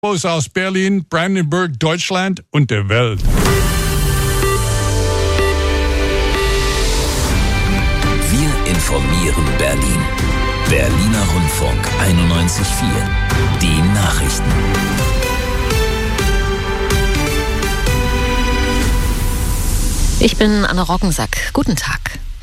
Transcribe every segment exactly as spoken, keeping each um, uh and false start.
Aus Berlin, Brandenburg, Deutschland und der Welt. Wir informieren Berlin. Berliner Rundfunk einundneunzig Komma vier. Die Nachrichten. Ich bin Anna Roggensack. Guten Tag.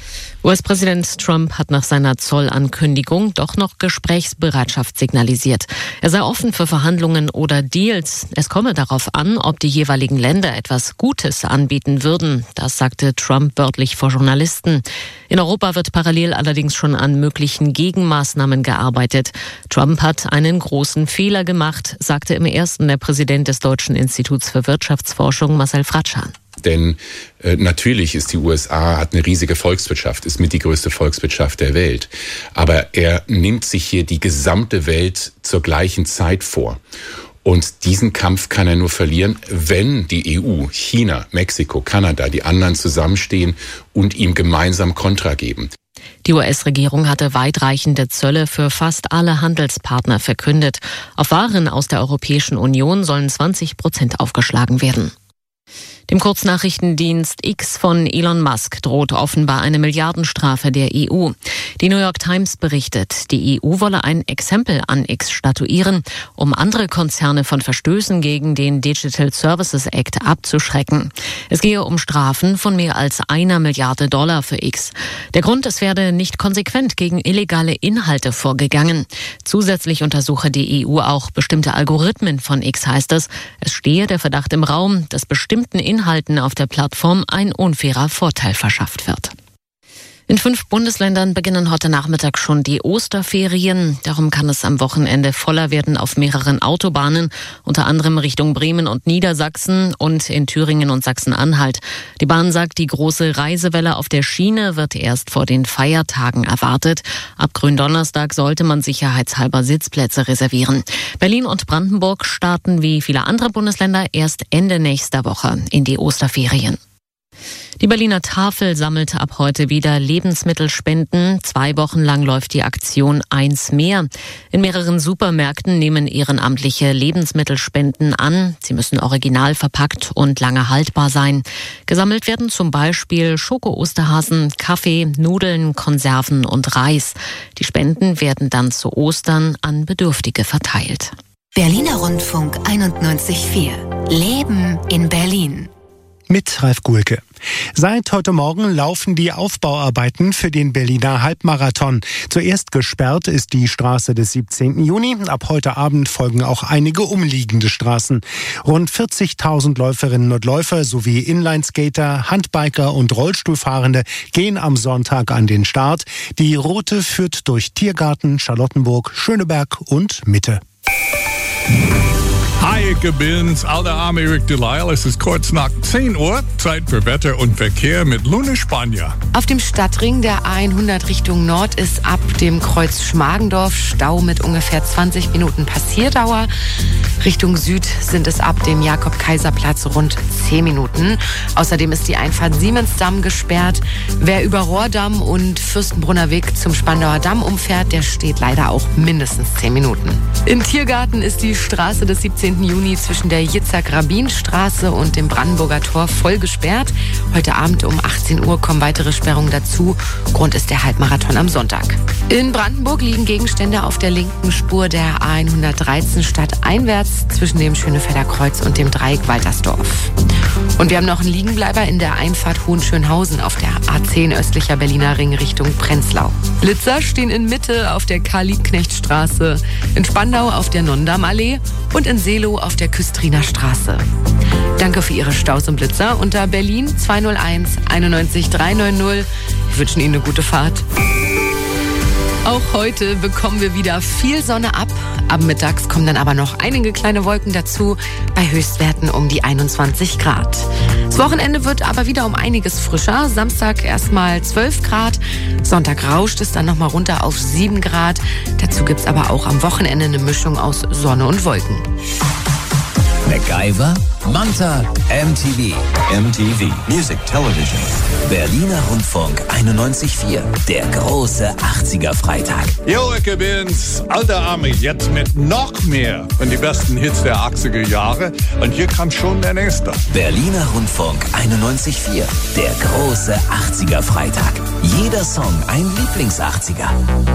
U S-Präsident Trump hat nach seiner Zollankündigung doch noch Gesprächsbereitschaft signalisiert. Er sei offen für Verhandlungen oder Deals. Es komme darauf an, ob die jeweiligen Länder etwas Gutes anbieten würden. Das sagte Trump wörtlich vor Journalisten. In Europa wird parallel allerdings schon an möglichen Gegenmaßnahmen gearbeitet. Trump hat einen großen Fehler gemacht, sagte im ersten der Präsident des Deutschen Instituts für Wirtschaftsforschung, Marcel Fratschan. Denn äh, natürlich ist die U S A, hat eine riesige Volkswirtschaft, ist mit die größte Volkswirtschaft der Welt. Aber er nimmt sich hier die gesamte Welt zur gleichen Zeit vor. Und diesen Kampf kann er nur verlieren, wenn die E U, China, Mexiko, Kanada, die anderen zusammenstehen und ihm gemeinsam Kontra geben. Die U S-Regierung hatte weitreichende Zölle für fast alle Handelspartner verkündet. Auf Waren aus der Europäischen Union sollen zwanzig Prozent aufgeschlagen werden. Dem Kurznachrichtendienst X von Elon Musk droht offenbar eine Milliardenstrafe der E U. Die New York Times berichtet, die E U wolle ein Exempel an X statuieren, um andere Konzerne von Verstößen gegen den Digital Services Act abzuschrecken. Es gehe um Strafen von mehr als einer Milliarde Dollar für X. Der Grund, es werde nicht konsequent gegen illegale Inhalte vorgegangen. Zusätzlich untersuche die E U auch bestimmte Algorithmen von X, heißt es. Es stehe der Verdacht im Raum, dass bestimmten Inhalten auf der Plattform ein unfairer Vorteil verschafft wird. In fünf Bundesländern beginnen heute Nachmittag schon die Osterferien. Darum kann es am Wochenende voller werden auf mehreren Autobahnen, unter anderem Richtung Bremen und Niedersachsen und in Thüringen und Sachsen-Anhalt. Die Bahn sagt, die große Reisewelle auf der Schiene wird erst vor den Feiertagen erwartet. Ab Gründonnerstag sollte man sicherheitshalber Sitzplätze reservieren. Berlin und Brandenburg starten wie viele andere Bundesländer erst Ende nächster Woche in die Osterferien. Die Berliner Tafel sammelt ab heute wieder Lebensmittelspenden. Zwei Wochen lang läuft die Aktion Eins mehr. In mehreren Supermärkten nehmen Ehrenamtliche Lebensmittelspenden an. Sie müssen original verpackt und lange haltbar sein. Gesammelt werden zum Beispiel Schoko-Osterhasen, Kaffee, Nudeln, Konserven und Reis. Die Spenden werden dann zu Ostern an Bedürftige verteilt. Berliner Rundfunk einundneunzig Komma vier. Leben in Berlin. Mit Ralf Guhlke. Seit heute Morgen laufen die Aufbauarbeiten für den Berliner Halbmarathon. Zuerst gesperrt ist die Straße des siebzehnten Juni. Ab heute Abend folgen auch einige umliegende Straßen. Rund vierzigtausend Läuferinnen und Läufer sowie Inlineskater, Handbiker und Rollstuhlfahrende gehen am Sonntag an den Start. Die Route führt durch Tiergarten, Charlottenburg, Schöneberg und Mitte. Hi, ich bin's, alter Arme Eric Delisle. Es ist kurz nach zehn Uhr, Zeit für Wetter und Verkehr mit Luna Spanier. Auf dem Stadtring der A hundert Richtung Nord ist ab dem Kreuz Schmargendorf Stau mit ungefähr zwanzig Minuten Passierdauer. Richtung Süd sind es ab dem Jakob-Kaiser-Platz rund zehn Minuten. Außerdem ist die Einfahrt Siemensdamm gesperrt. Wer über Rohrdamm und Fürstenbrunner Weg zum Spandauer Damm umfährt, der steht leider auch mindestens zehn Minuten. In Tiergarten ist die Straße des siebzehnten Juni zwischen der Jitzak-Rabin-Straße und dem Brandenburger Tor voll gesperrt. Heute Abend um achtzehn Uhr kommen weitere Sperrungen dazu. Grund ist der Halbmarathon am Sonntag. In Brandenburg liegen Gegenstände auf der linken Spur der A hundertdreizehn stadteinwärts zwischen dem Schönefelder Kreuz und dem Dreieck Waltersdorf. Und wir haben noch einen Liegenbleiber in der Einfahrt Hohenschönhausen auf der A zehn östlicher Berliner Ring Richtung Prenzlau. Blitzer stehen in Mitte auf der Karl-Liebknecht-Straße, in Spandau auf der Nonndamm-Allee und in Seelow auf der Küstriner Straße. Danke für Ihre Staus und Blitzer unter Berlin zwei null eins einundneunzig drei neun null. Wir wünschen Ihnen eine gute Fahrt. Auch heute bekommen wir wieder viel Sonne ab. Ab mittags kommen dann aber noch einige kleine Wolken dazu, bei Höchstwerten um die einundzwanzig Grad. Das Wochenende wird aber wieder um einiges frischer. Samstag erstmal zwölf Grad, Sonntag rauscht es dann nochmal runter auf sieben Grad. Dazu gibt es aber auch am Wochenende eine Mischung aus Sonne und Wolken. MacGyver, Manta, M T V. M T V, Music Television. Berliner Rundfunk einundneunzig Komma vier, der große achtziger-Freitag. Jo, ich bin's, alter Ami, jetzt mit noch mehr von die besten Hits der achtziger Jahre. Und hier kommt schon der nächste. Berliner Rundfunk einundneunzig Komma vier, der große achtziger-Freitag. Jeder Song ein Lieblings-achtziger.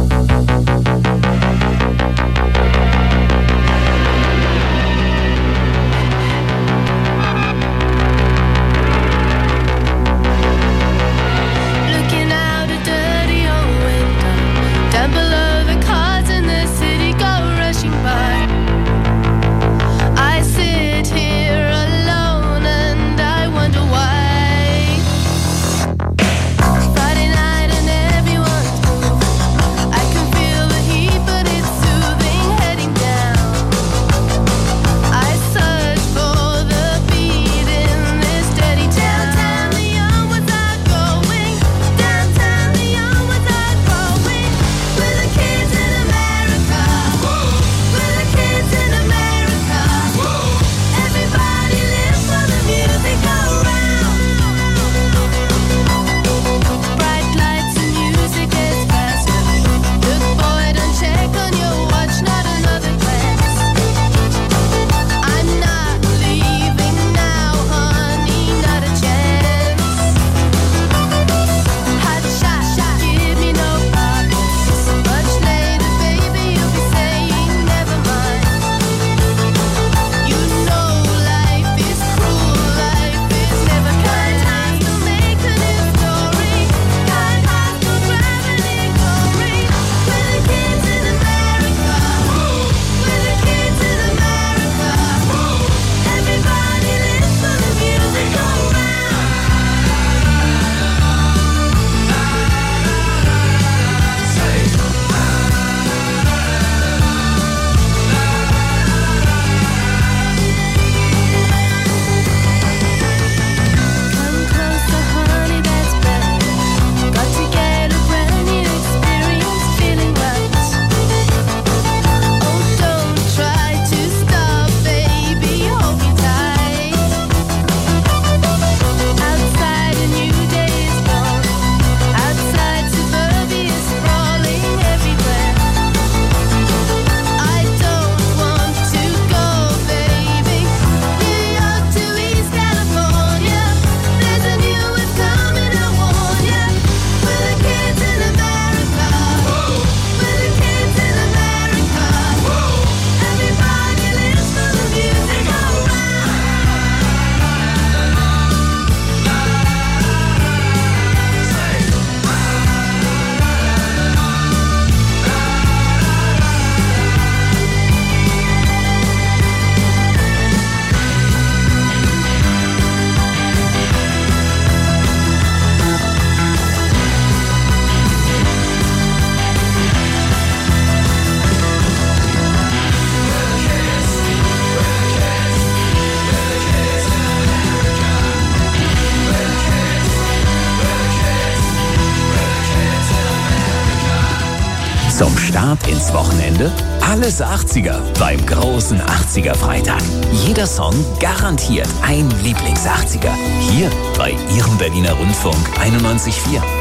Zum Start ins Wochenende alles achtziger beim großen achtziger-Freitag. Jeder Song garantiert ein Lieblings-achtziger. Hier bei Ihrem Berliner Rundfunk einundneunzig Komma vier.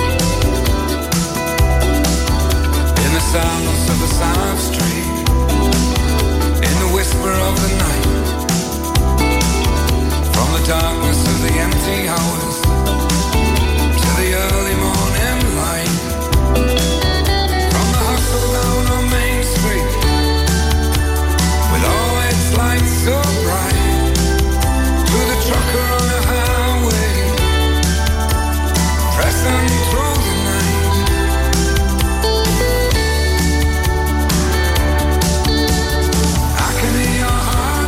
In the silence of the silent street, in the whisper of the night, from the darkness of the empty hours to the early morning light, from the hustle down on Main Street, with all its lights so bright, to the trucker on the highway, pressing through the night. I can hear your heart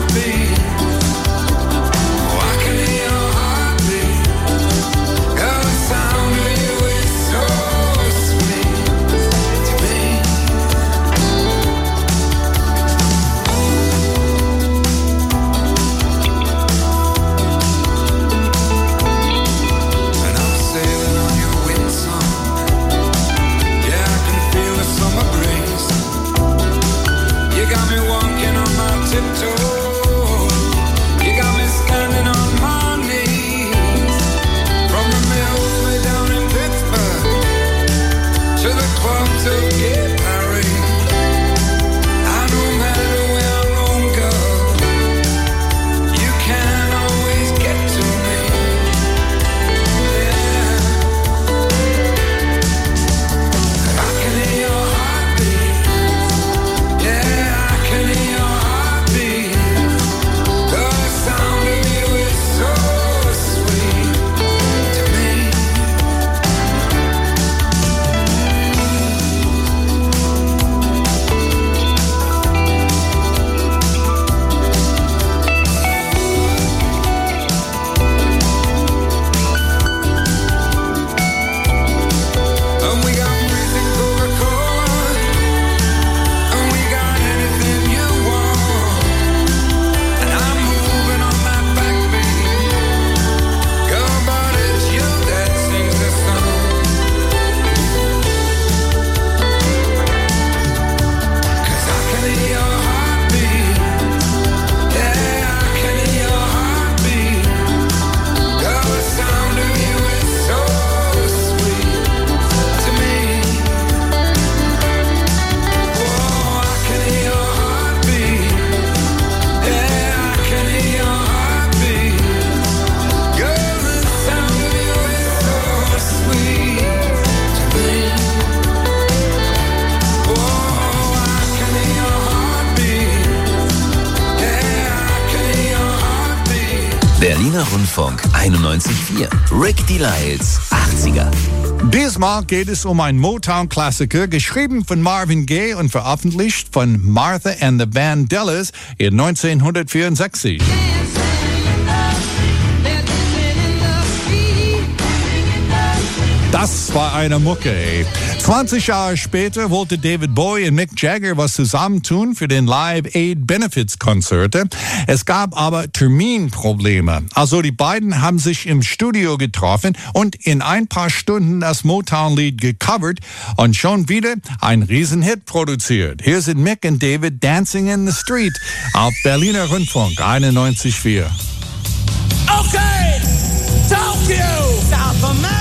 Berliner Rundfunk einundneunzig Komma vier. Rick Delisles achtziger. Diesmal geht es um einen Motown-Klassiker, geschrieben von Marvin Gaye und veröffentlicht von Martha and the Vandellas in neunzehnhundertvierundsechzig. Das war eine Mucke, ey. zwanzig Jahre später wollte David Bowie und Mick Jagger was zusammentun für den Live Aid Benefits Konzerte. Es gab aber Terminprobleme. Also die beiden haben sich im Studio getroffen und in ein paar Stunden das Motown-Lied gecovert und schon wieder ein Riesenhit produziert. Hier sind Mick und David Dancing in the Street auf Berliner Rundfunk einundneunzig Komma vier. Okay, Tokyo, South America.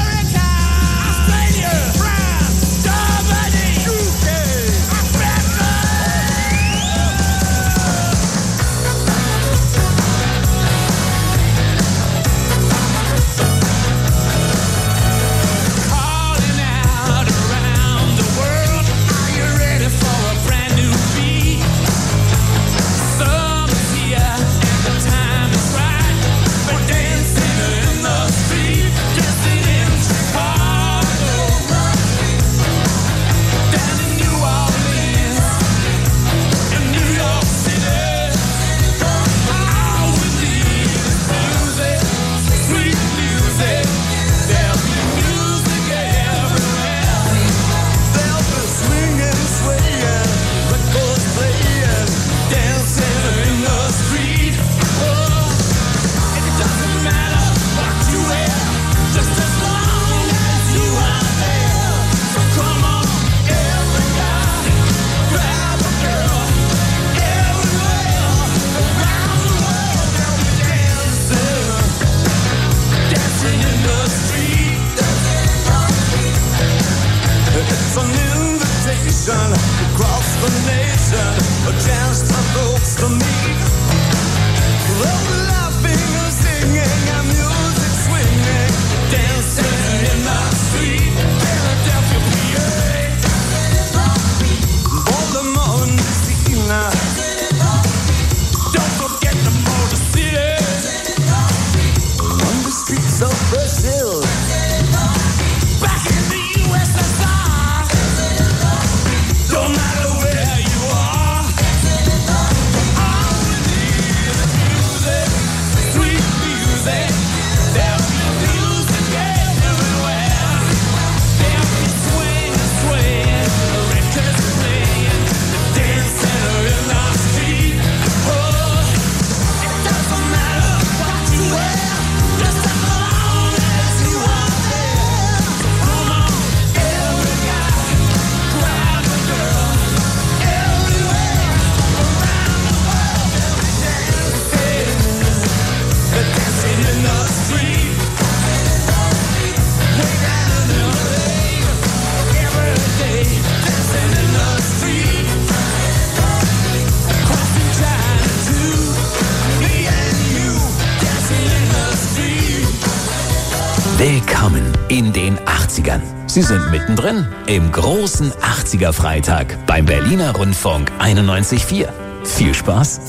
Willkommen in den achtzigern. Sie sind mittendrin im großen achtziger-Freitag beim Berliner Rundfunk einundneunzig Komma vier. Viel Spaß!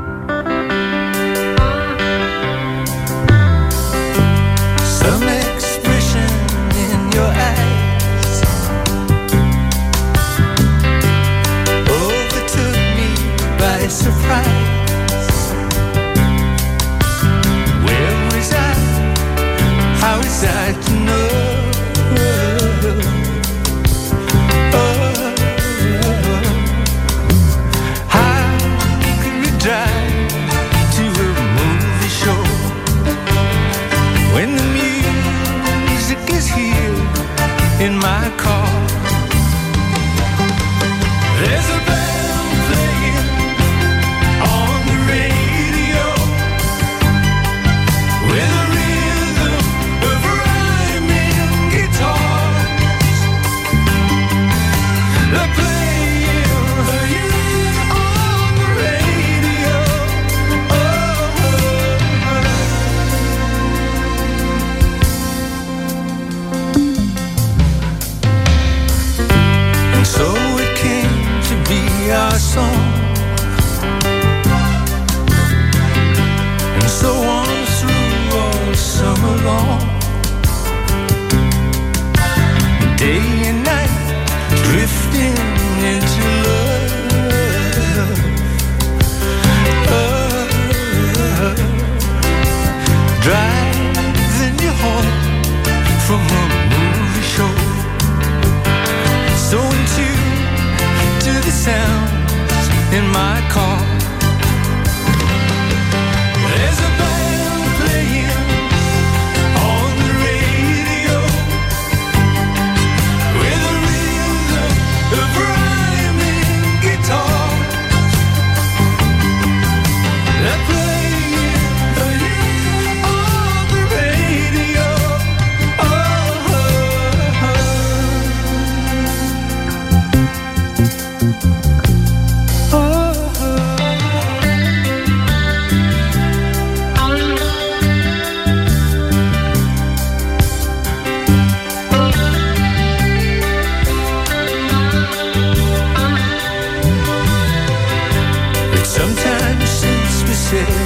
Some expression in your eyes overtook me by surprise. Where was I? How is I to know? Oh, how could we die?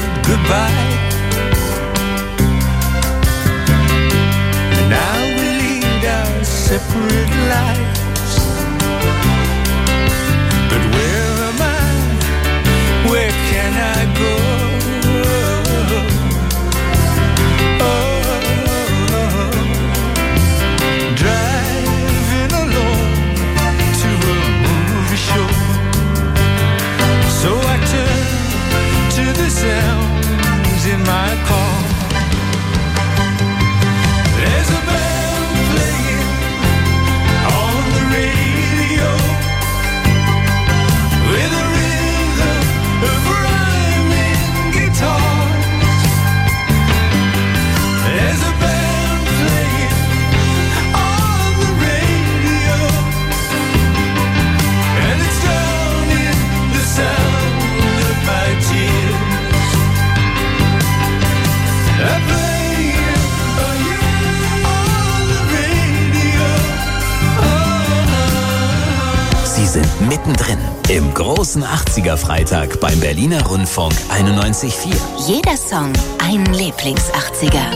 goodbye. And now we lead our separate lives. But where am I? Where can I go? Sounds in my car. There's a band playing on the radio with a rhythm of rhyming guitars. There's a band playing on the radio, and it's drowning the sound of my tears. Sie sind mittendrin im großen achtziger-Freitag beim Berliner Rundfunk einundneunzig Komma vier. Jeder Song ein Lieblings-achtziger.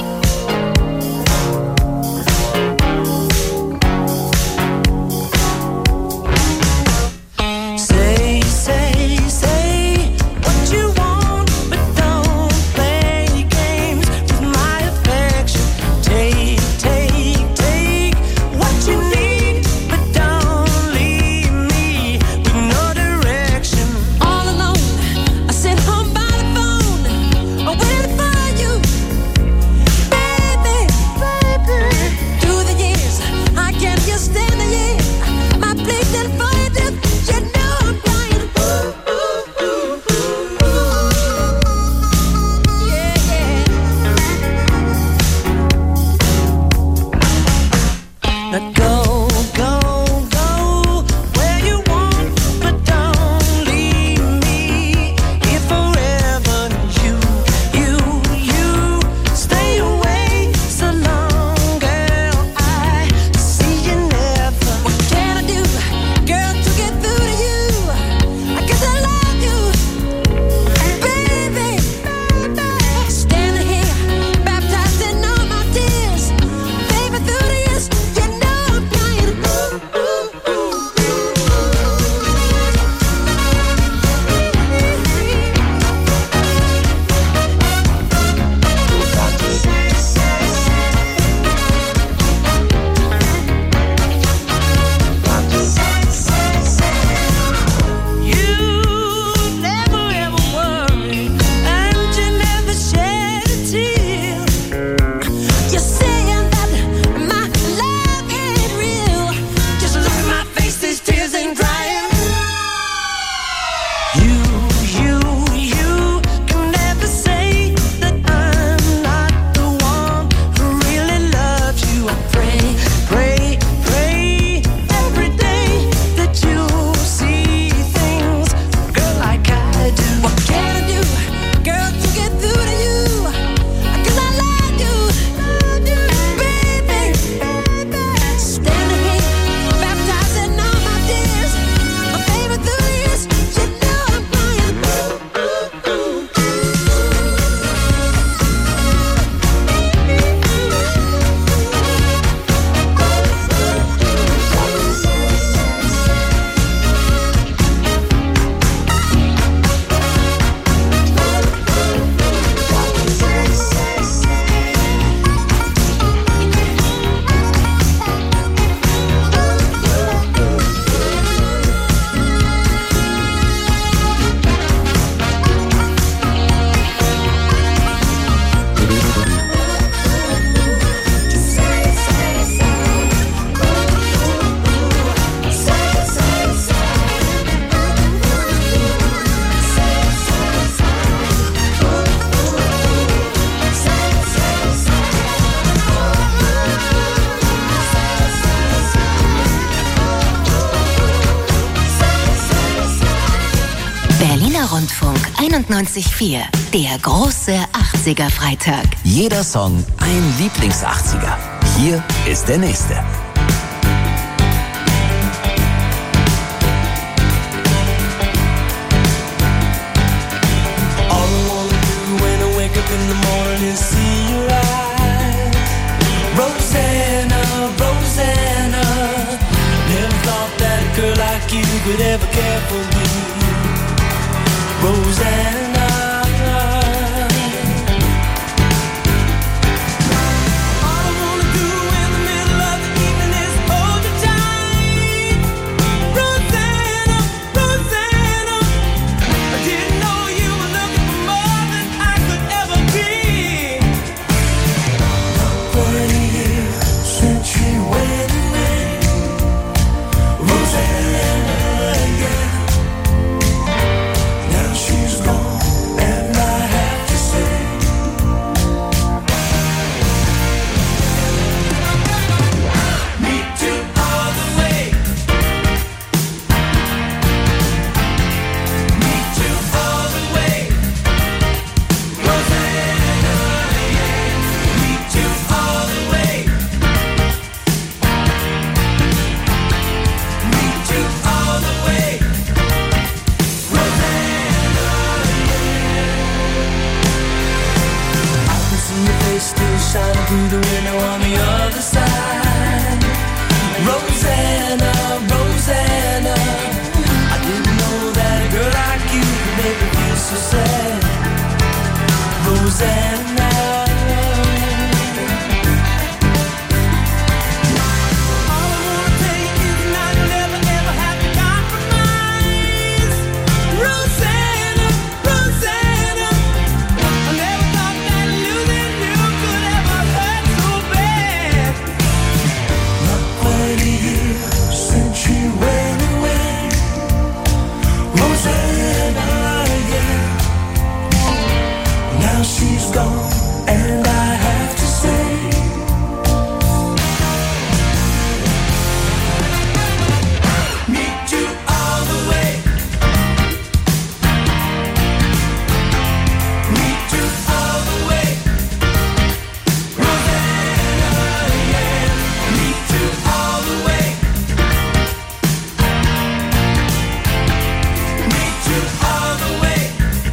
Rundfunk einundneunzig Komma vier. Der große achtziger-Freitag. Jeder Song ein Lieblings-achtziger. Hier ist der nächste. All I wanna do the morning and see you rise. Rosanna, Rosanna, never thought that a girl like you could ever care for me. Rosanna. Through the window on the other side. Rosanna, Rosanna, I didn't know that a girl like you could make me feel so sad. Rosanna. She's gone, and I have to say, meet you all the way, meet you all the way, Rosanna, yeah, meet you all the way, meet you all the way.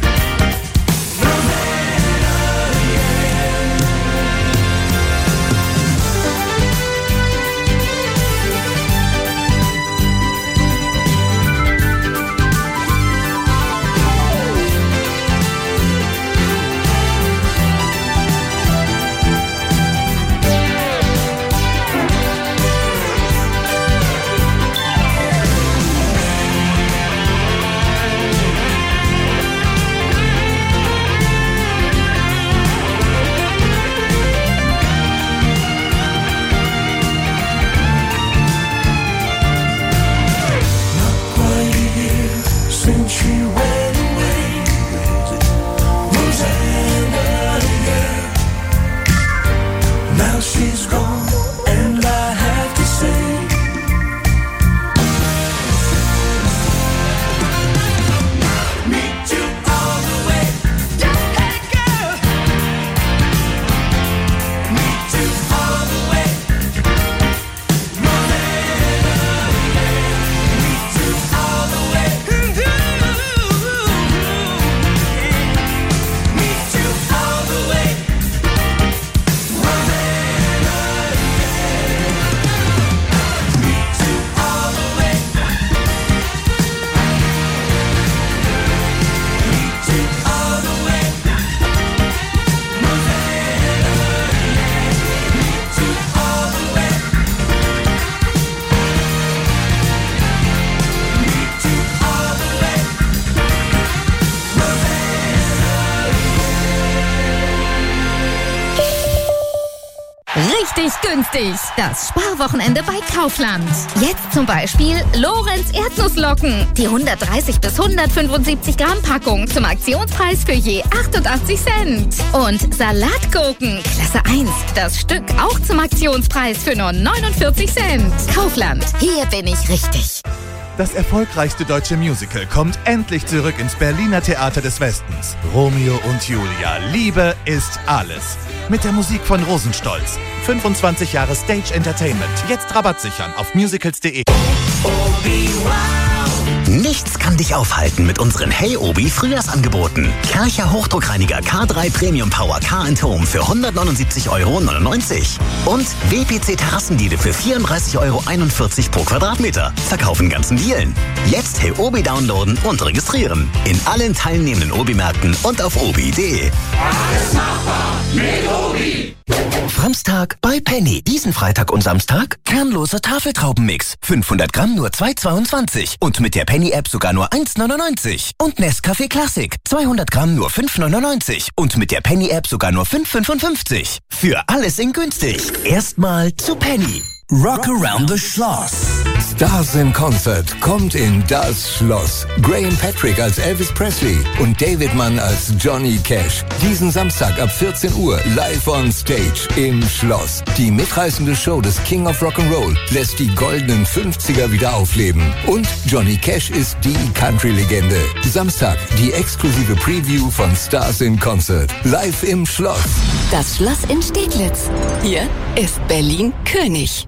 Richtig günstig. Das Sparwochenende bei Kaufland. Jetzt zum Beispiel Lorenz Erdnusslocken. Die hundertdreißig bis hundertfünfundsiebzig Gramm Packung zum Aktionspreis für je achtundachtzig Cent. Und Salatgurken, Klasse eins. Das Stück auch zum Aktionspreis für nur neunundvierzig Cent. Kaufland. Hier bin ich richtig. Das erfolgreichste deutsche Musical kommt endlich zurück ins Berliner Theater des Westens. Romeo und Julia. Liebe ist alles. Mit der Musik von Rosenstolz. fünfundzwanzig Jahre Stage Entertainment. Jetzt Rabatt sichern auf musicals punkt de. Obi-Wan. Nichts kann dich aufhalten mit unseren Hey Obi Frühjahrsangeboten. Kärcher Hochdruckreiniger K drei Premium Power Car and Home für hundertneunundsiebzig Euro neunundneunzig. Und W P C Terrassendiele für vierunddreißig Euro einundvierzig pro Quadratmeter. Verkaufen ganzen Dielen. Jetzt Hey Obi downloaden und registrieren. In allen teilnehmenden Obi-Märkten und auf obi punkt de. Alles machbar mit Obi. Samstag bei Penny. Diesen Freitag und Samstag kernloser Tafeltraubenmix. fünfhundert Gramm nur zwei Euro zweiundzwanzig. Und mit der Penny-App sogar nur eins Euro neunundneunzig. Und Nescafé Classic. zweihundert Gramm nur fünf Euro neunundneunzig. Und mit der Penny-App sogar nur fünf Euro fünfundfünfzig. Für alles in günstig. Erstmal zu Penny. Rock Around the Schloss. Stars in Concert kommt in das Schloss. Graham Patrick als Elvis Presley und David Mann als Johnny Cash. Diesen Samstag ab vierzehn Uhr live on stage im Schloss. Die mitreißende Show des King of Rock'n'Roll lässt die goldenen fünfziger wieder aufleben. Und Johnny Cash ist die Country-Legende. Samstag die exklusive Preview von Stars in Concert. Live im Schloss. Das Schloss in Steglitz. Hier ist Berlin König.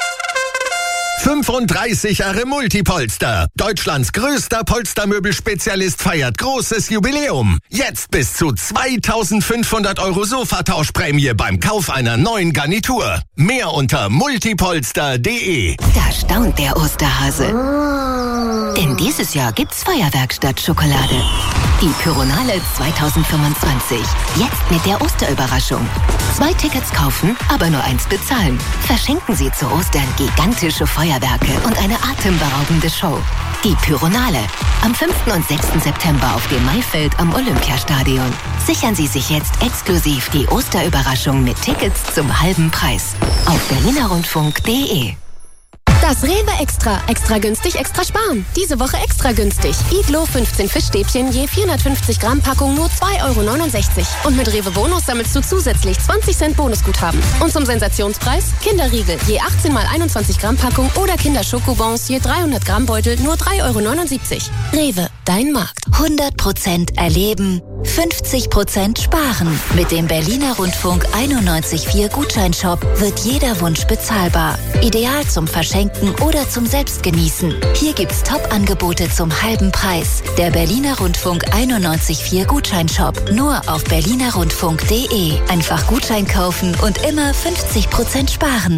fünfunddreißig Jahre Multipolster. Deutschlands größter Polstermöbelspezialist feiert großes Jubiläum. Jetzt bis zu zweitausendfünfhundert Euro Sofatauschprämie beim Kauf einer neuen Garnitur. Mehr unter multipolster punkt de. Da staunt der Osterhase. Denn dieses Jahr gibt's Feuerwerk statt Schokolade. Die Pyronale zweitausendfünfundzwanzig. Jetzt mit der Osterüberraschung. Zwei Tickets kaufen, aber nur eins bezahlen. Verschenken Sie zu Ostern gigantische Feuerwerke und eine atemberaubende Show. Die Pyronale. Am fünften und sechsten September auf dem Maifeld am Olympiastadion. Sichern Sie sich jetzt exklusiv die Osterüberraschung mit Tickets zum halben Preis. Auf berlinerrundfunk punkt de. Das Rewe Extra. Extra günstig, extra sparen. Diese Woche extra günstig. Iglo fünfzehn Fischstäbchen je vierhundertfünfzig Gramm Packung nur zwei Euro neunundsechzig. Und mit Rewe Bonus sammelst du zusätzlich zwanzig Cent Bonusguthaben. Und zum Sensationspreis Kinderriegel je achtzehn mal einundzwanzig Gramm Packung oder Kinderschokobons je dreihundert Gramm Beutel nur drei Euro neunundsiebzig. Rewe, dein Markt. hundert Prozent erleben, fünfzig Prozent sparen. Mit dem Berliner Rundfunk einundneunzig Komma vier Gutscheinshop wird jeder Wunsch bezahlbar. Ideal zum Verschenken oder zum Selbstgenießen. Hier gibt's Top-Angebote zum halben Preis. Der Berliner Rundfunk einundneunzig Komma vier Gutscheinshop. Nur auf berlinerrundfunk punkt de. Einfach Gutschein kaufen und immer fünfzig Prozent sparen.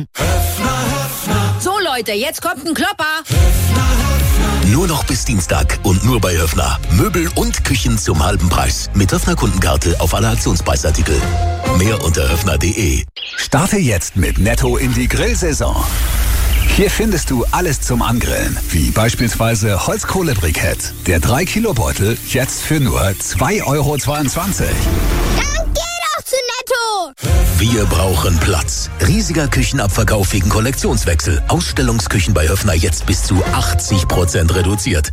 So Leute, jetzt kommt ein Klopper. Nur noch bis Dienstag und nur bei Höffner. Möbel und Küchen zum halben Preis. Mit Höffner-Kundenkarte auf alle Aktionspreisartikel. Mehr unter höffner punkt de. Starte jetzt mit Netto in die Grillsaison. Hier findest du alles zum Angrillen, wie beispielsweise Holzkohlebrikett. Der drei Kilo Beutel jetzt für nur zwei Euro zweiundzwanzig. Dann geh doch zu Netto! Wir brauchen Platz. Riesiger Küchenabverkauf wegen Kollektionswechsel. Ausstellungsküchen bei Höffner jetzt bis zu achtzig Prozent reduziert.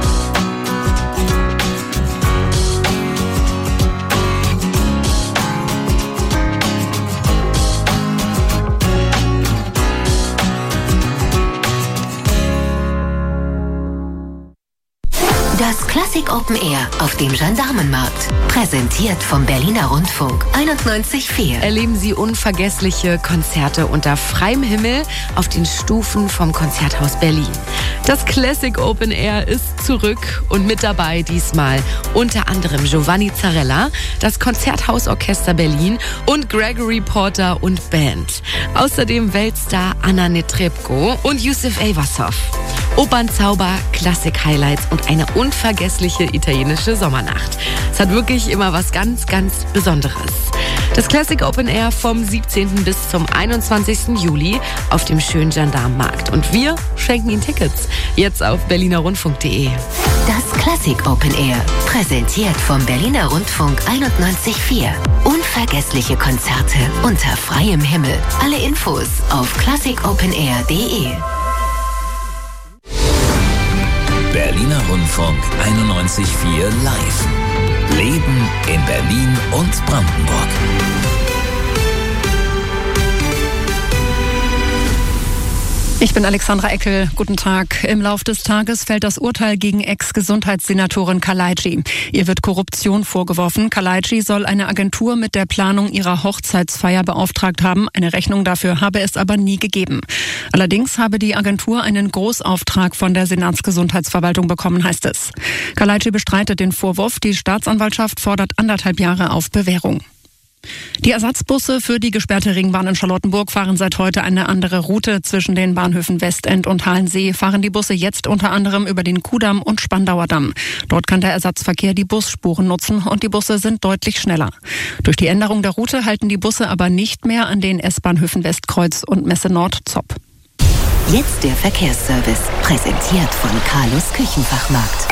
Das Classic Open Air auf dem Gendarmenmarkt. Präsentiert vom Berliner Rundfunk einundneunzig Komma vier. Erleben Sie unvergessliche Konzerte unter freiem Himmel auf den Stufen vom Konzerthaus Berlin. Das Classic Open Air ist zurück und mit dabei diesmal unter anderem Giovanni Zarella, das Konzerthausorchester Berlin und Gregory Porter und Band. Außerdem Weltstar Anna Netrebko und Yusuf Eyvassov. Opernzauber, Klassik-Highlights und eine unvergessliche italienische Sommernacht. Es hat wirklich immer was ganz, ganz Besonderes. Das Classic Open Air vom siebzehnten bis zum einundzwanzigsten Juli auf dem schönen Gendarmenmarkt. Und wir schenken Ihnen Tickets. Jetzt auf berlinerrundfunk punkt de. Das Classic Open Air. Präsentiert vom Berliner Rundfunk einundneunzig Komma vier. Unvergessliche Konzerte unter freiem Himmel. Alle Infos auf classic open air punkt de. Berliner Rundfunk einundneunzig Komma vier live. Leben in Berlin und Brandenburg. Ich bin Alexandra Eckel. Guten Tag. Im Lauf des Tages fällt das Urteil gegen Ex-Gesundheitssenatorin Kalaitschi. Ihr wird Korruption vorgeworfen. Kalaitschi soll eine Agentur mit der Planung ihrer Hochzeitsfeier beauftragt haben. Eine Rechnung dafür habe es aber nie gegeben. Allerdings habe die Agentur einen Großauftrag von der Senatsgesundheitsverwaltung bekommen, heißt es. Kalaitschi bestreitet den Vorwurf. Die Staatsanwaltschaft fordert anderthalb Jahre auf Bewährung. Die Ersatzbusse für die gesperrte Ringbahn in Charlottenburg fahren seit heute eine andere Route. Zwischen den Bahnhöfen Westend und Halensee fahren die Busse jetzt unter anderem über den Kudamm und Spandauer Damm. Dort kann der Ersatzverkehr die Busspuren nutzen und die Busse sind deutlich schneller. Durch die Änderung der Route halten die Busse aber nicht mehr an den S-Bahnhöfen Westkreuz und Messe Nord Zopp. Jetzt der Verkehrsservice, präsentiert von Carlos Küchenfachmarkt.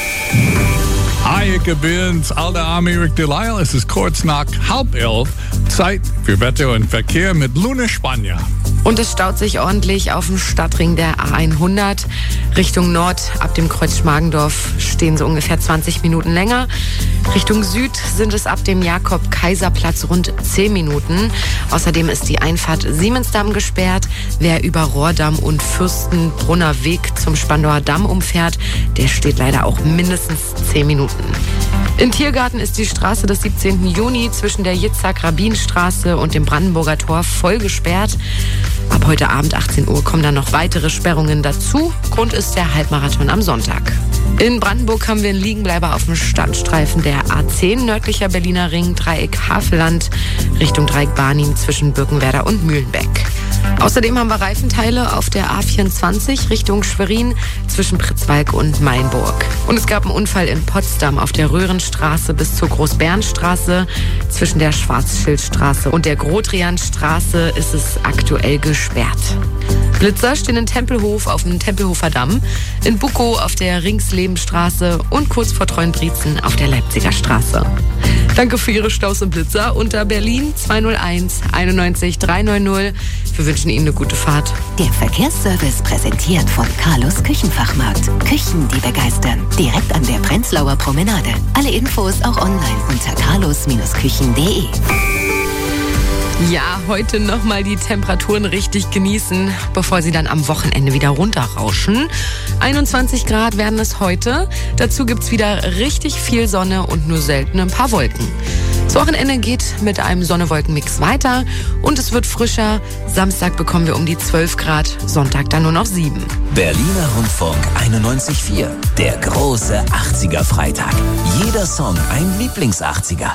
Hi, ich bin's, alter Amirik Delisle. Es ist kurz nach halb elf. Zeit für Wetter und Verkehr mit Luna Spanier. Und es staut sich ordentlich auf dem Stadtring der A hundert. Richtung Nord, ab dem Kreuz Schmargendorf, stehen so ungefähr zwanzig Minuten länger. Richtung Süd sind es ab dem Jakob-Kaiser-Platz rund zehn Minuten. Außerdem ist die Einfahrt Siemensdamm gesperrt. Wer über Rohrdamm und Fürstenbrunner Weg zum Spandauer Damm umfährt, der steht leider auch mindestens zehn Minuten. In Tiergarten ist die Straße des siebzehnten Juni zwischen der Jitzak-Rabin-Straße und dem Brandenburger Tor voll gesperrt. Ab heute Abend achtzehn Uhr kommen dann noch weitere Sperrungen dazu. Grund ist der Halbmarathon am Sonntag. In Brandenburg haben wir einen Liegenbleiber auf dem Standstreifen der A zehn, nördlicher Berliner Ring, Dreieck Havelland, Richtung Dreieck Barnim zwischen Birkenwerder und Mühlenbeck. Außerdem haben wir Reifenteile auf der A vierundzwanzig Richtung Schwerin zwischen Pritzwalk und Mainburg. Und es gab einen Unfall in Potsdam auf der Röhrenstraße bis zur Großbärenstraße. Zwischen der Schwarzschildstraße und der Grotrianstraße ist es aktuell gesperrt. Blitzer stehen in Tempelhof auf dem Tempelhofer Damm, in Bukow auf der Ringslebenstraße und kurz vor Treuenbrietzen auf der Leipziger Straße. Danke für Ihre Staus und Blitzer unter Berlin zwei null eins einundneunzig dreihundertneunzig. Wir wünschen Ihnen eine gute Fahrt. Der Verkehrsservice präsentiert von Carlos Küchenfachmarkt. Küchen, die begeistern. Direkt an der Prenzlauer Promenade. Alle Infos auch online unter carlos Küchen punkt de. Ja, heute nochmal die Temperaturen richtig genießen, bevor sie dann am Wochenende wieder runterrauschen. einundzwanzig Grad werden es heute. Dazu gibt's wieder richtig viel Sonne und nur selten ein paar Wolken. Das Wochenende geht mit einem Sonne-Wolken-Mix weiter und es wird frischer. Samstag bekommen wir um die zwölf Grad, Sonntag dann nur noch sieben. Berliner Rundfunk einundneunzig Komma vier. Der große achtziger-Freitag. Jeder Song ein Lieblings-achtziger.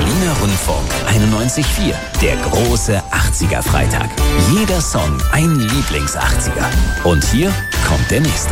Berliner Rundfunk einundneunzig Komma vier. Der große achtziger-Freitag. Jeder Song ein Lieblings-achtziger. Und hier kommt der nächste.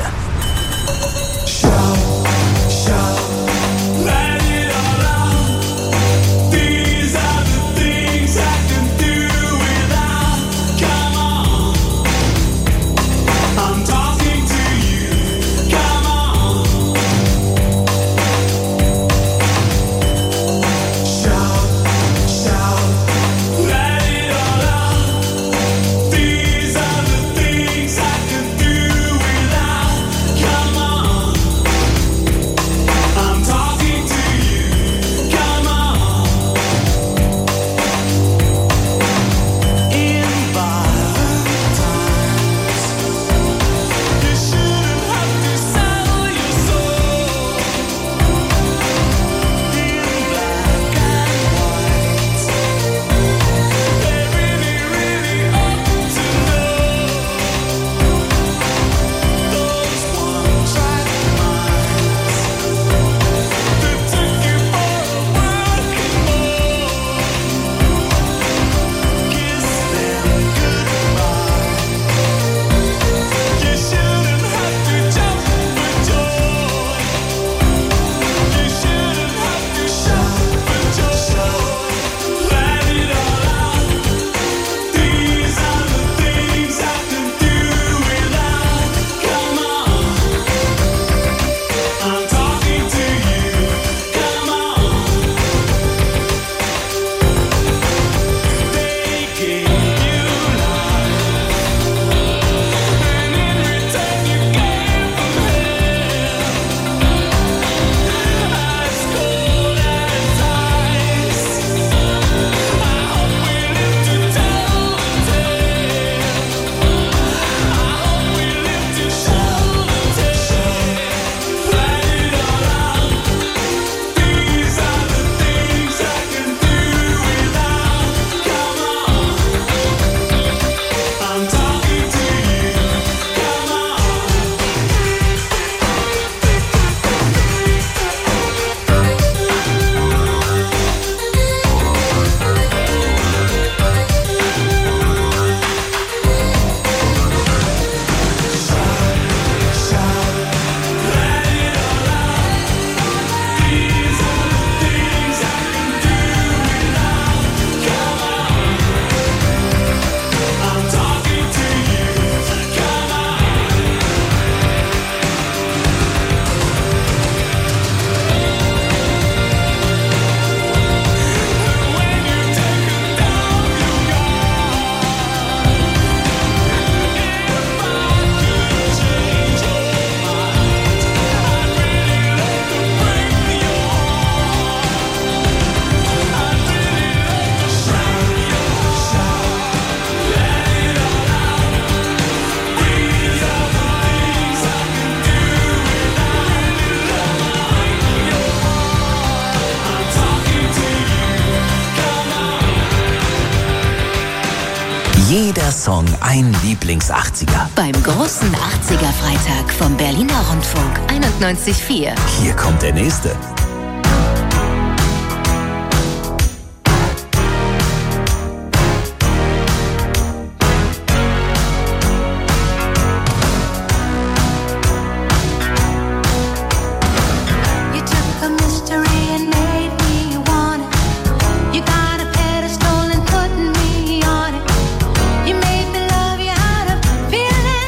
Jeder Song ein Lieblings-achtziger. Beim großen achtziger-Freitag vom Berliner Rundfunk einundneunzig Komma vier. Hier kommt der nächste.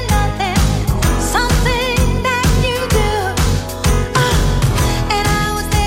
And I was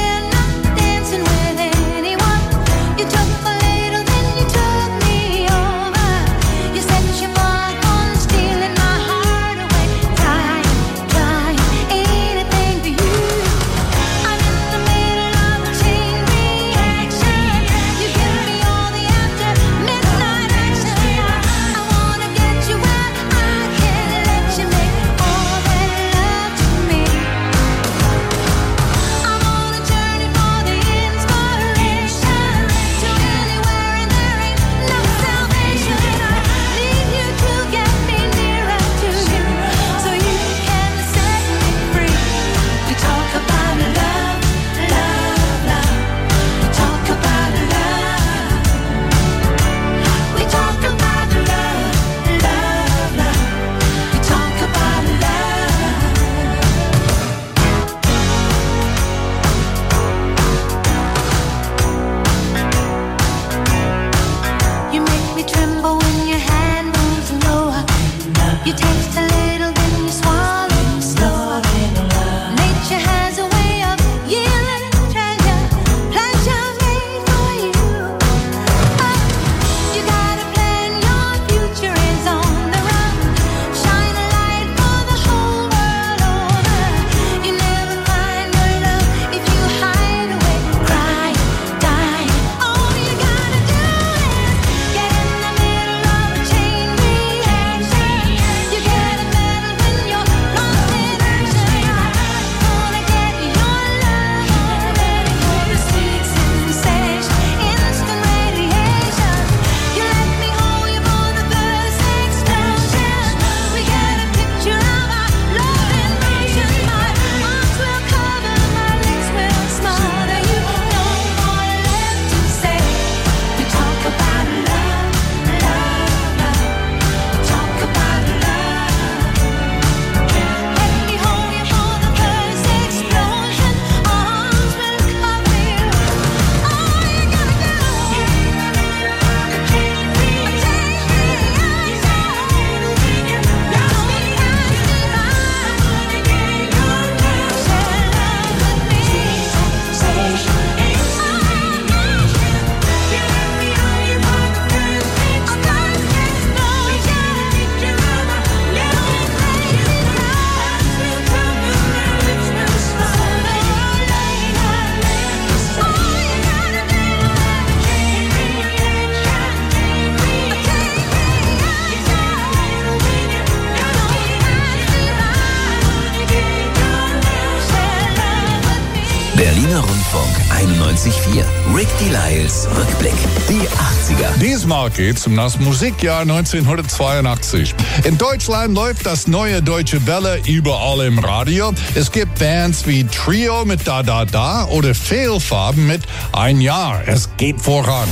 einundneunzig Komma vier. Rick Delisles Rückblick. Die achtziger. Diesmal geht's um das Musikjahr neunzehnhundertzweiundachtzig. In Deutschland läuft das neue Deutsche Welle überall im Radio. Es gibt Bands wie Trio mit Da Da Da oder Fehlfarben mit Ein Jahr. Es geht voran.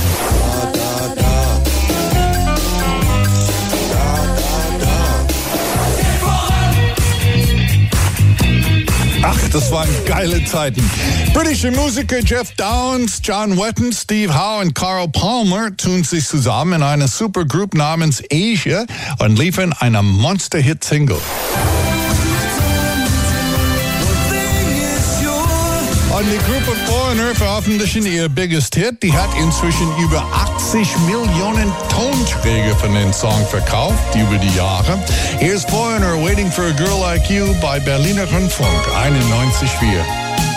Ach, das waren geile Zeiten. Britische Musiker Jeff Downes, John Wetton, Steve Howe und Carl Palmer tun sich zusammen in einer Supergroup namens Asia und liefern eine Monster-Hit-Single. Und die Gruppe Foreigner veröffentlichen ihr Biggest Hit. Die hat inzwischen über achtzig Millionen Tonträger von den Song verkauft über die Jahre. Hier ist Foreigner, Waiting for a Girl Like You bei Berliner Rundfunk einundneunzig Komma vier.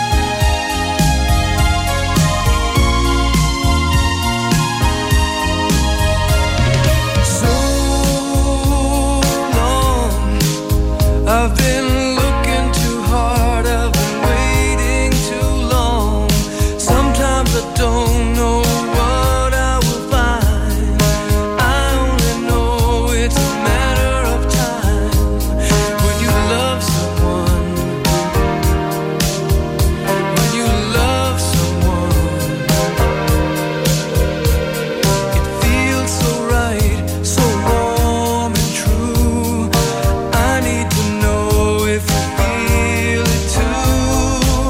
I've been looking too hard, I've been waiting too long. Sometimes I don't know what I will find. I only know it's a matter of time. When you love someone, when you love someone, it feels so right, so warm and true. I need to know if you feel it too.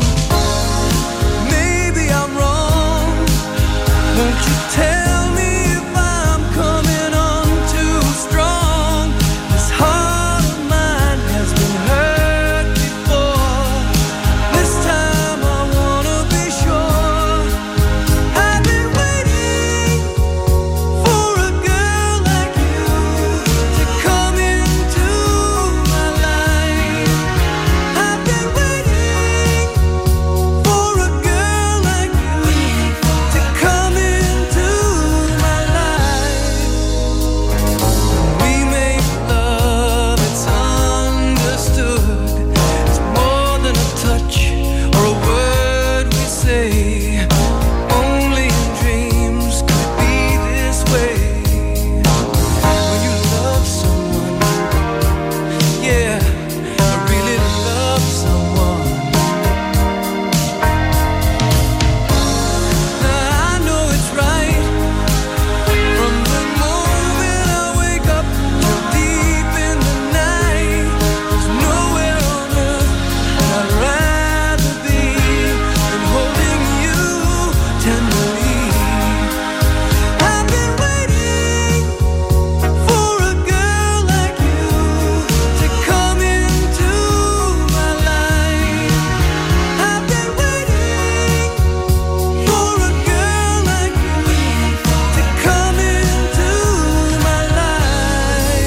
Maybe I'm wrong. Won't you tell me if I'm coming on too strong? This heart of mine has been hurt before. This time I wanna be sure. I've been waiting for a girl like you to come into my life. I've been waiting for a girl like you to come into my life. We make love, it's understood. It's more than a touch or a word we say. Only in dreams could it be this way. When you love someone, yeah, I really love someone. Now I know it's right from the moment I wake up till deep in the night. There's nowhere on earth that I'd rather be than holding you tenderly. I've been waiting for a girl like you to come into my life. I've been waiting for a girl like you to come into my life.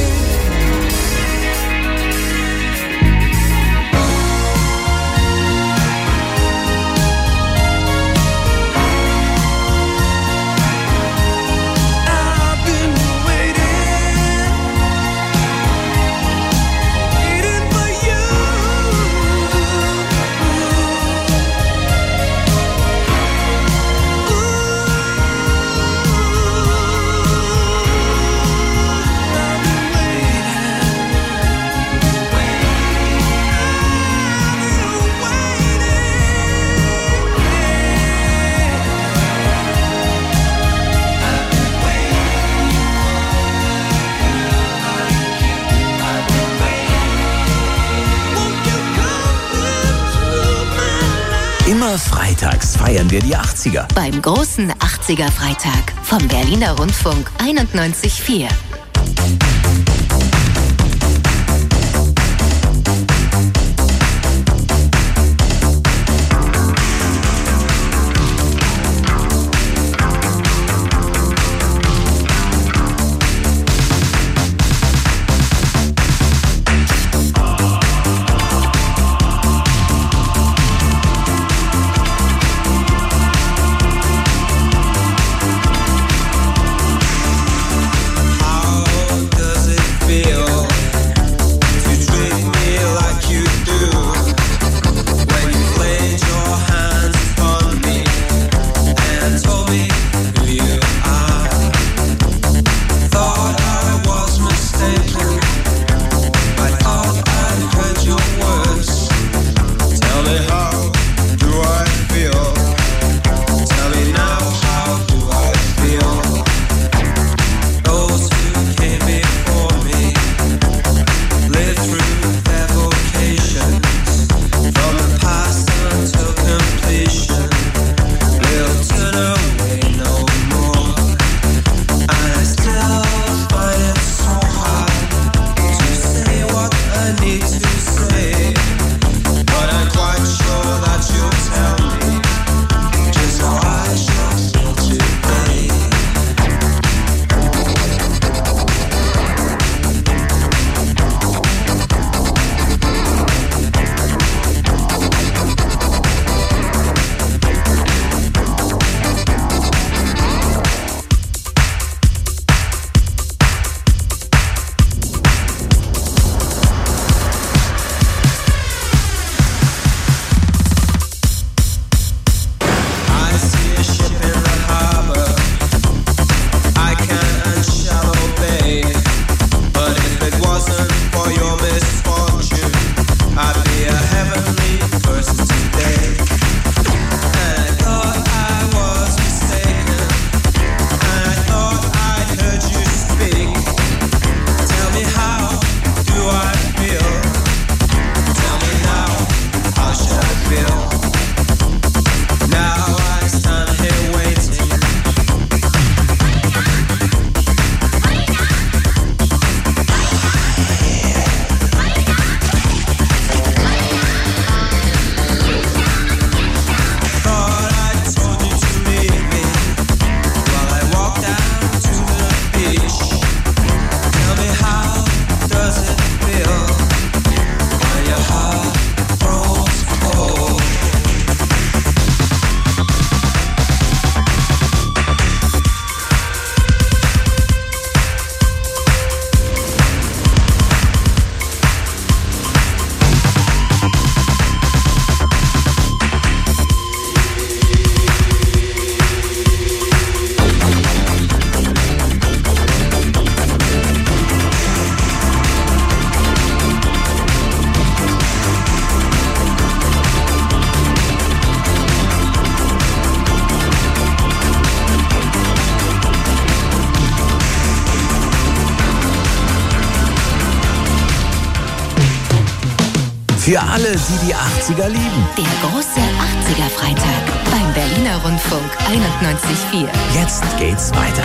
I've been waiting, waiting for you. I've been Immer freitags feiern wir die achtziger. Beim großen achtziger Freitag vom Berliner Rundfunk einundneunzig Komma vier. I Für alle, die die achtziger lieben. Der große achtziger-Freitag beim Berliner Rundfunk einundneunzig Komma vier. Jetzt geht's weiter.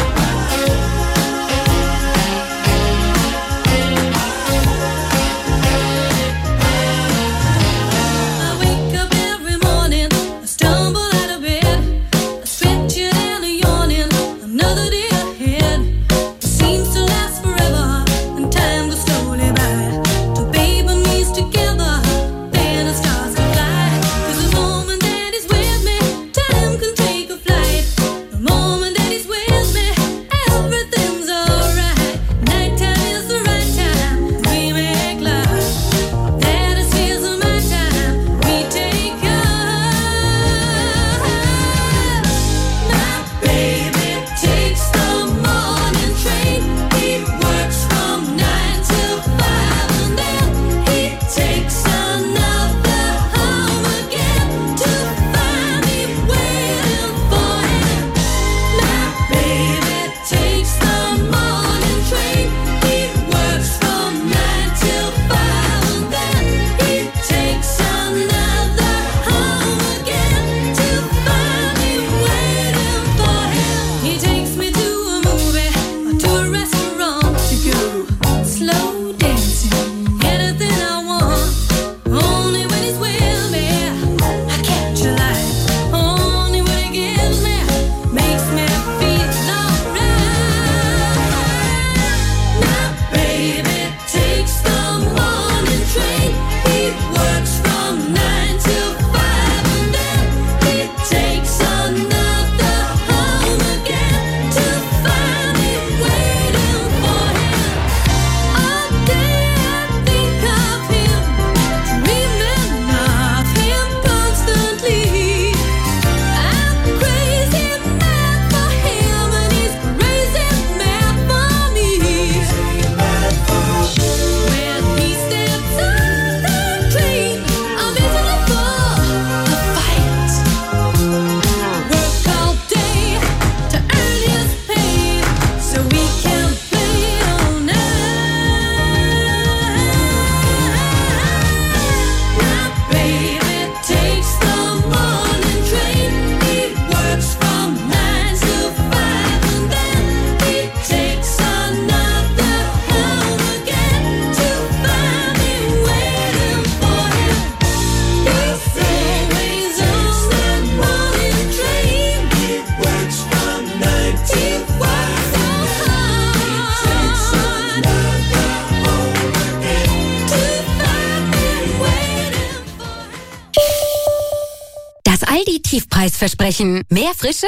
Tiefpreisversprechen. Mehr Frische?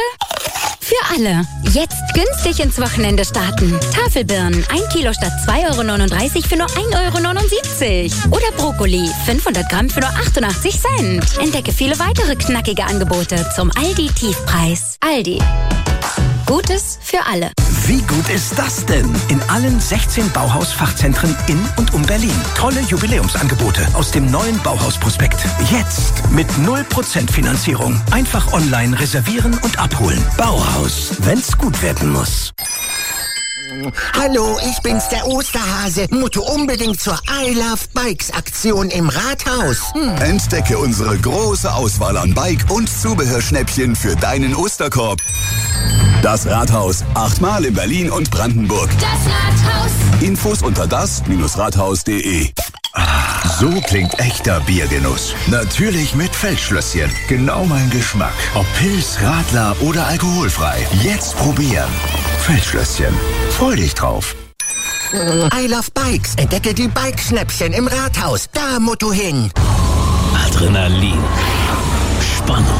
Für alle. Jetzt günstig ins Wochenende starten. Tafelbirnen ein Kilo statt zwei Euro neununddreißig für nur ein Euro neunundsiebzig. Oder Brokkoli fünfhundert Gramm für nur achtundachtzig Cent. Entdecke viele weitere knackige Angebote zum Aldi Tiefpreis. Aldi. Gutes für alle. Wie gut ist das denn? In allen sechzehn Bauhaus-Fachzentren in und um Berlin. Tolle Jubiläumsangebote aus dem neuen Bauhaus-Prospekt. Jetzt mit null Prozent Finanzierung. Einfach online reservieren und abholen. Bauhaus, wenn's gut werden muss. Hallo, ich bin's, der Osterhase. Musst du unbedingt zur I Love Bikes Aktion im Rathaus. Hm. Entdecke unsere große Auswahl an Bike- und Zubehörschnäppchen für deinen Osterkorb. Das Rathaus. Achtmal in Berlin und Brandenburg. Das Rathaus. Infos unter das Rathaus punkt de. So klingt echter Biergenuss. Natürlich mit Feldschlösschen. Genau mein Geschmack. Ob Pilz, Radler oder alkoholfrei. Jetzt probieren. Feldschlösschen. Freu dich drauf. I Love Bikes. Entdecke die Bike-Schnäppchen im Rathaus. Da musst du hin. Adrenalin. Spannung.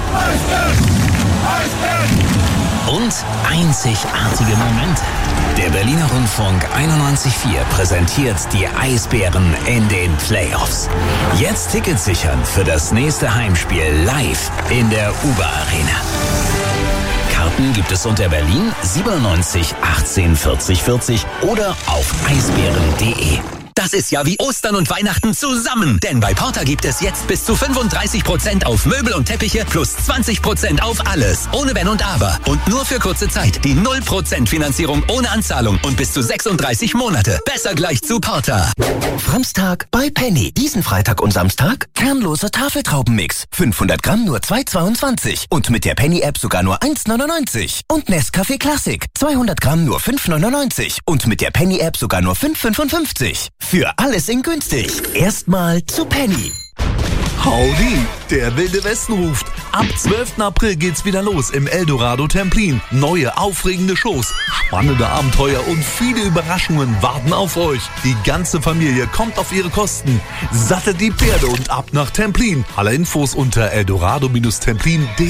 Und einzigartige Momente. Der Berliner Rundfunk einundneunzig Komma vier präsentiert die Eisbären in den Playoffs. Jetzt Tickets sichern für das nächste Heimspiel live in der Uber Arena. Karten gibt es unter Berlin siebenundneunzig achtzehn vierzig vierzig oder auf eisbären punkt de. Das ist ja wie Ostern und Weihnachten zusammen. Denn bei Porter gibt es jetzt bis zu fünfunddreißig Prozent auf Möbel und Teppiche plus zwanzig Prozent auf alles. Ohne Wenn und Aber. Und nur für kurze Zeit. Die null Prozent Finanzierung ohne Anzahlung und bis zu sechsunddreißig Monate. Besser gleich zu Porter. Samstag bei Penny. Diesen Freitag und Samstag kernloser Tafeltraubenmix. fünfhundert Gramm nur zwei Euro zweiundzwanzig. Und mit der Penny-App sogar nur eins Euro neunundneunzig. Und Nescafé Classic. zweihundert Gramm nur fünf Euro neunundneunzig. Und mit der Penny-App sogar nur fünf Euro fünfundfünfzig. Für alles in günstig. Erstmal zu Penny. Howdy, der Wilde Westen ruft. Ab zwölften April geht's wieder los im Eldorado Templin. Neue, aufregende Shows, spannende Abenteuer und viele Überraschungen warten auf euch. Die ganze Familie kommt auf ihre Kosten. Sattelt die Pferde und ab nach Templin. Alle Infos unter eldorado templin punkt de.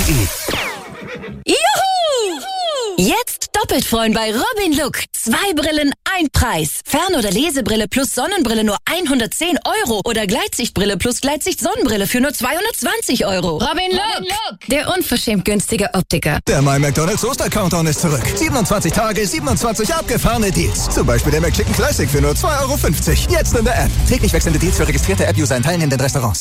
Juhu! Jetzt doppelt freuen bei Robin Look. Zwei Brillen, ein Preis. Fern- oder Lesebrille plus Sonnenbrille nur hundertzehn Euro. Oder Gleitsichtbrille plus Gleitsicht-Sonnenbrille für nur zweihundertzwanzig Euro. Robin Look, der unverschämt günstige Optiker. Der My McDonald's Oster-Countdown ist zurück. siebenundzwanzig Tage, siebenundzwanzig abgefahrene Deals. Zum Beispiel der McChicken Classic für nur zwei Euro fünfzig. Jetzt in der App. Täglich wechselnde Deals für registrierte App-User in teilnehmenden Restaurants.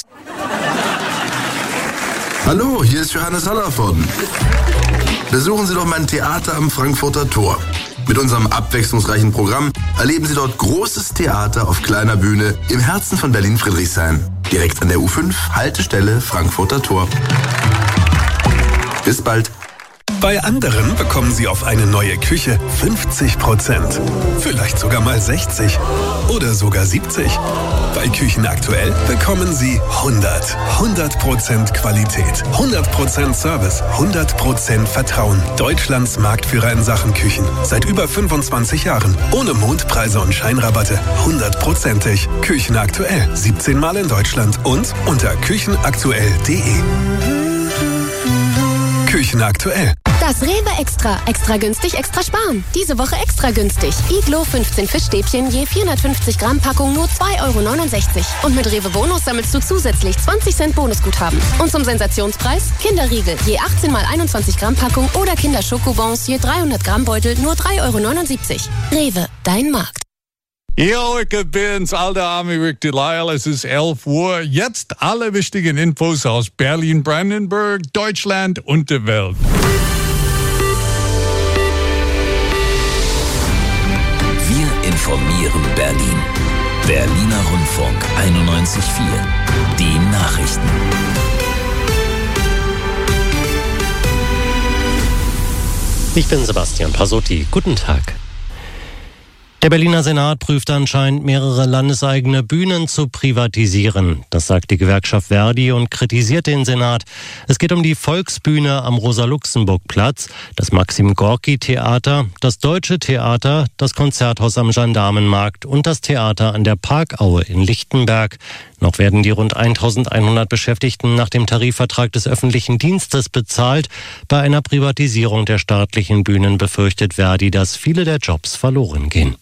Hallo, hier ist Johannes Hallervorden. Besuchen Sie doch mein Theater am Frankfurter Tor. Mit unserem abwechslungsreichen Programm erleben Sie dort großes Theater auf kleiner Bühne im Herzen von Berlin-Friedrichshain. Direkt an der U fünf, Haltestelle Frankfurter Tor. Bis bald. Bei anderen bekommen Sie auf eine neue Küche fünfzig Prozent. Vielleicht sogar mal sechzig oder sogar siebzig. Bei Küchen aktuell bekommen Sie hundert. hundert Prozent Qualität, hundert Prozent Service, hundert Prozent Vertrauen. Deutschlands Marktführer in Sachen Küchen. Seit über fünfundzwanzig Jahren. Ohne Mondpreise und Scheinrabatte. hundertprozentig. Küchen aktuell. siebzehn Mal in Deutschland und unter küchenaktuell punkt de. Küchen aktuell. Das Rewe Extra. Extra günstig, extra sparen. Diese Woche extra günstig. Iglo fünfzehn Fischstäbchen je vierhundertfünfzig Gramm Packung nur zwei Euro neunundsechzig. Und mit Rewe Bonus sammelst du zusätzlich zwanzig Cent Bonusguthaben. Und zum Sensationspreis Kinderriegel je achtzehn mal einundzwanzig Gramm Packung oder Kinderschokobons je dreihundert Gramm Beutel nur drei Euro neunundsiebzig. Rewe, dein Markt. Ja, ich bin's, alter Army Rick Delisle. Es ist elf Uhr. Jetzt alle wichtigen Infos aus Berlin, Brandenburg, Deutschland und der Welt. Wir informieren Berlin. Berliner Rundfunk einundneunzig Komma vier. Die Nachrichten. Ich bin Sebastian Pasotti. Guten Tag. Der Berliner Senat prüft anscheinend, mehrere landeseigene Bühnen zu privatisieren. Das sagt die Gewerkschaft Verdi und kritisiert den Senat. Es geht um die Volksbühne am Rosa-Luxemburg-Platz, das Maxim-Gorki-Theater, das Deutsche Theater, das Konzerthaus am Gendarmenmarkt und das Theater an der Parkaue in Lichtenberg. Noch werden die rund eintausendeinhundert Beschäftigten nach dem Tarifvertrag des öffentlichen Dienstes bezahlt. Bei einer Privatisierung der staatlichen Bühnen befürchtet Verdi, dass viele der Jobs verloren gehen.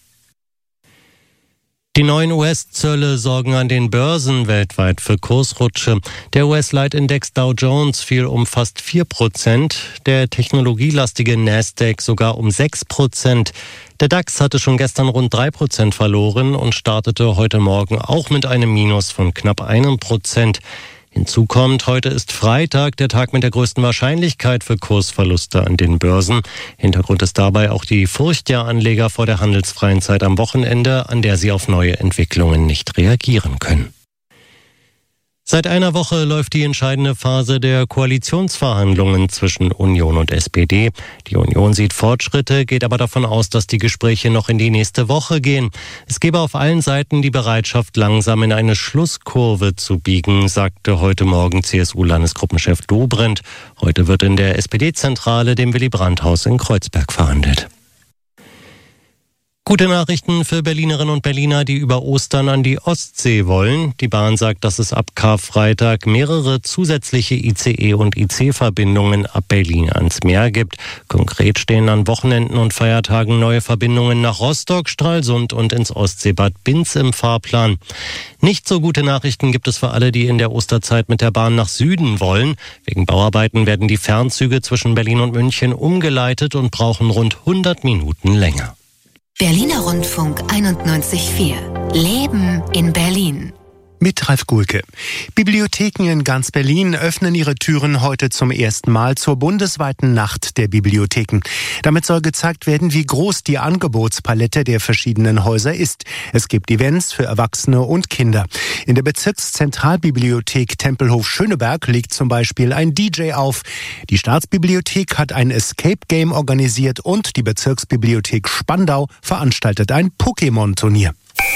Die neuen U S-Zölle sorgen an den Börsen weltweit für Kursrutsche. Der U S-Leitindex Dow Jones fiel um fast vier Prozent, der technologielastige Nasdaq sogar um sechs Prozent. Der DAX hatte schon gestern rund drei Prozent verloren und startete heute Morgen auch mit einem Minus von knapp einem Prozent. Hinzu kommt, heute ist Freitag, der Tag mit der größten Wahrscheinlichkeit für Kursverluste an den Börsen. Hintergrund ist dabei auch die Furcht der Anleger vor der handelsfreien Zeit am Wochenende, an der sie auf neue Entwicklungen nicht reagieren können. Seit einer Woche läuft die entscheidende Phase der Koalitionsverhandlungen zwischen Union und S P D. Die Union sieht Fortschritte, geht aber davon aus, dass die Gespräche noch in die nächste Woche gehen. Es gebe auf allen Seiten die Bereitschaft, langsam in eine Schlusskurve zu biegen, sagte heute Morgen C S U-Landesgruppenchef Dobrindt. Heute wird in der S P D-Zentrale, dem Willy-Brandt-Haus in Kreuzberg, verhandelt. Gute Nachrichten für Berlinerinnen und Berliner, die über Ostern an die Ostsee wollen. Die Bahn sagt, dass es ab Karfreitag mehrere zusätzliche I C E- und I C-Verbindungen ab Berlin ans Meer gibt. Konkret stehen an Wochenenden und Feiertagen neue Verbindungen nach Rostock, Stralsund und ins Ostseebad Binz im Fahrplan. Nicht so gute Nachrichten gibt es für alle, die in der Osterzeit mit der Bahn nach Süden wollen. Wegen Bauarbeiten werden die Fernzüge zwischen Berlin und München umgeleitet und brauchen rund hundert Minuten länger. Berliner Rundfunk einundneunzig Komma vier. Leben in Berlin. Mit Ralf Gulke. Bibliotheken in ganz Berlin öffnen ihre Türen heute zum ersten Mal zur bundesweiten Nacht der Bibliotheken. Damit soll gezeigt werden, wie groß die Angebotspalette der verschiedenen Häuser ist. Es gibt Events für Erwachsene und Kinder. In der Bezirkszentralbibliothek Tempelhof-Schöneberg legt zum Beispiel ein D J auf. Die Staatsbibliothek hat ein Escape-Game organisiert und die Bezirksbibliothek Spandau veranstaltet ein Pokémon-Turnier.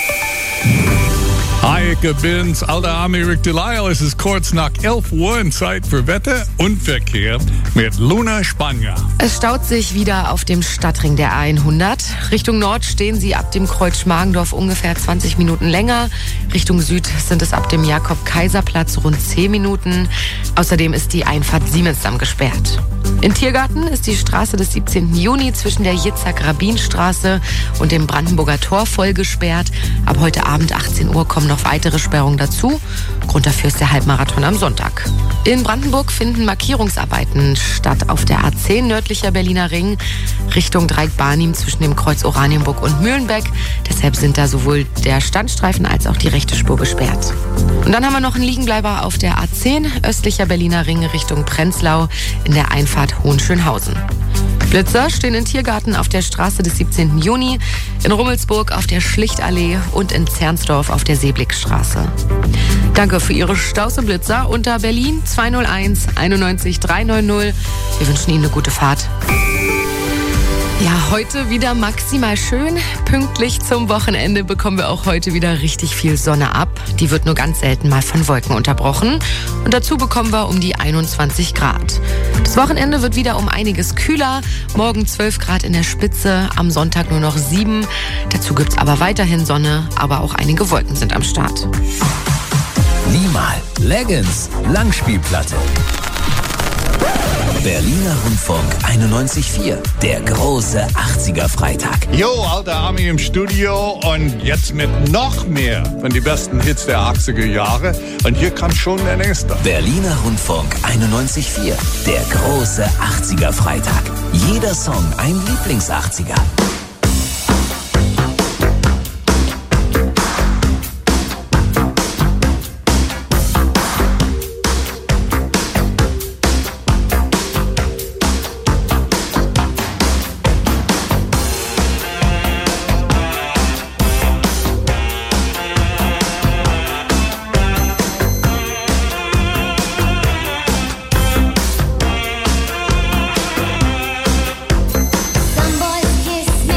Hi, ich bin's, alter Army Rick Delisle. Es ist kurz nach elf Uhr und Zeit für Wetter und Verkehr mit Luna Spanier. Es staut sich wieder auf dem Stadtring der A hundert. Richtung Nord stehen Sie ab dem Kreuz Schmargendorf ungefähr zwanzig Minuten länger. Richtung Süd sind es ab dem Jakob-Kaiser-Platz rund zehn Minuten. Außerdem ist die Einfahrt Siemensdamm gesperrt. In Tiergarten ist die Straße des siebzehnten Juni zwischen der Jitzak-Rabin-Straße und dem Brandenburger Tor voll gesperrt. Ab heute Abend achtzehn Uhr kommen noch weitere Sperrungen dazu. Grund dafür ist der Halbmarathon am Sonntag. In Brandenburg finden Markierungsarbeiten statt auf der A zehn nördlicher Berliner Ring Richtung Dreieck-Barnim zwischen dem Kreuz Oranienburg und Mühlenbeck. Deshalb sind da sowohl der Standstreifen als auch die rechte Spur gesperrt. Und dann haben wir noch einen Liegenbleiber auf der A zehn östlicher Berliner Ring Richtung Prenzlau in der Einfahrt Hohenschönhausen. Blitzer stehen in Tiergarten auf der Straße des siebzehnten Juni, in Rummelsburg auf der Schlichtallee und in Zernsdorf auf der Seeblickstraße. Danke für Ihre Staus und Blitzer unter Berlin zwei null eins einundneunzig dreihundertneunzig. Wir wünschen Ihnen eine gute Fahrt. Ja, heute wieder maximal schön. Pünktlich zum Wochenende bekommen wir auch heute wieder richtig viel Sonne ab. Die wird nur ganz selten mal von Wolken unterbrochen. Und dazu bekommen wir um die einundzwanzig Grad. Das Wochenende wird wieder um einiges kühler. Morgen zwölf Grad in der Spitze, am Sonntag nur noch sieben. Dazu gibt's aber weiterhin Sonne, aber auch einige Wolken sind am Start. Niemal. Leggings. Langspielplatte. Berliner Rundfunk einundneunzig Komma vier. Der große achtziger-Freitag. Jo, alter Army im Studio und jetzt mit noch mehr von den besten Hits der achtziger Jahre. Und hier kommt schon der nächste. Berliner Rundfunk einundneunzig Komma vier. Der große achtziger-Freitag. Jeder Song ein Lieblingsachtziger. Some boys kiss me.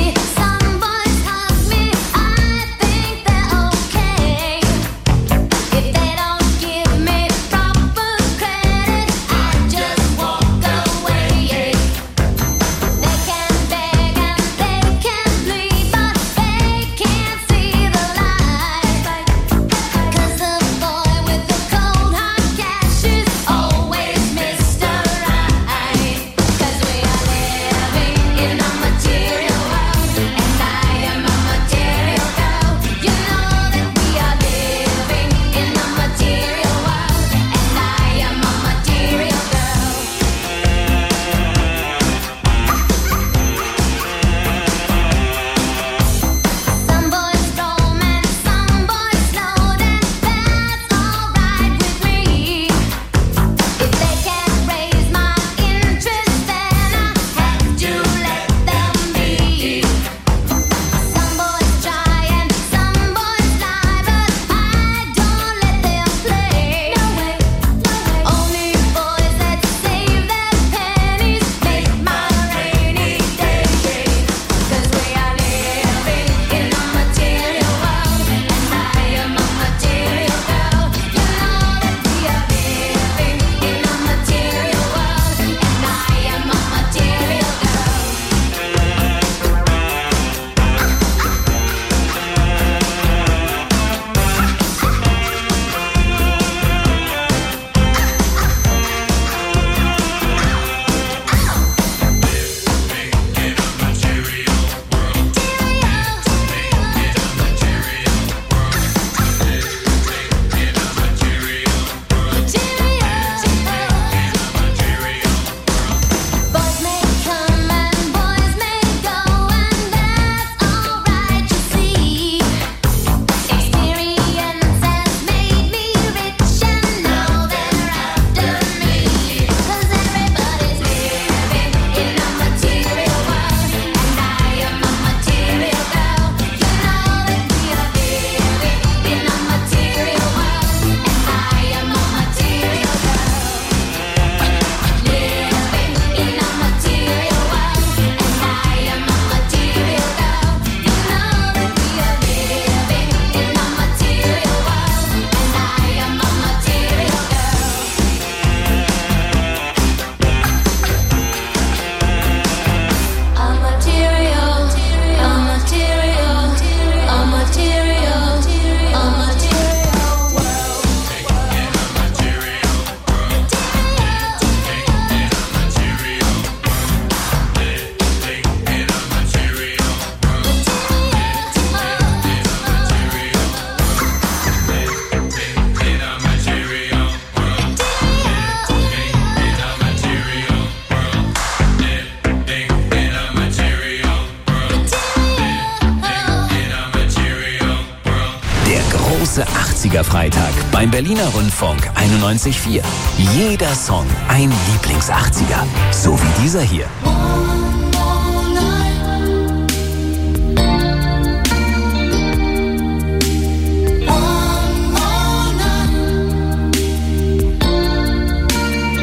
achtziger Freitag beim Berliner Rundfunk einundneunzig Komma vier. Jeder Song ein Lieblings-achtziger. So wie dieser hier.